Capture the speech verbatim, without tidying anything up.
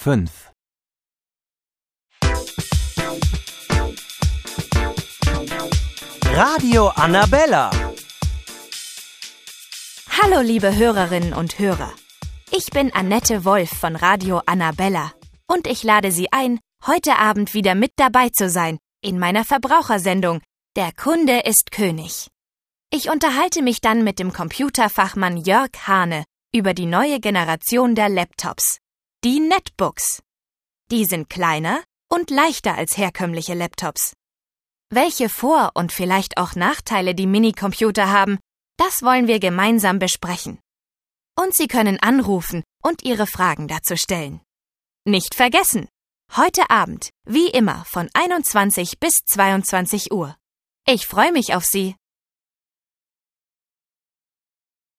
fünf. Radio Annabella. Hallo liebe Hörerinnen und Hörer. Ich bin Annette Wolf von Radio Annabella und ich lade Sie ein, heute Abend wieder mit dabei zu sein in meiner Verbrauchersendung Der Kunde ist König. Ich unterhalte mich dann mit dem Computerfachmann Jörg Hane über die neue Generation der Laptops, die Netbooks. Die sind kleiner und leichter als herkömmliche Laptops. Welche Vor- und vielleicht auch Nachteile die Minicomputer haben, das wollen wir gemeinsam besprechen. Und Sie können anrufen und Ihre Fragen dazu stellen. Nicht vergessen, heute Abend, wie immer, von einundzwanzig bis zweiundzwanzig Uhr. Ich freue mich auf Sie.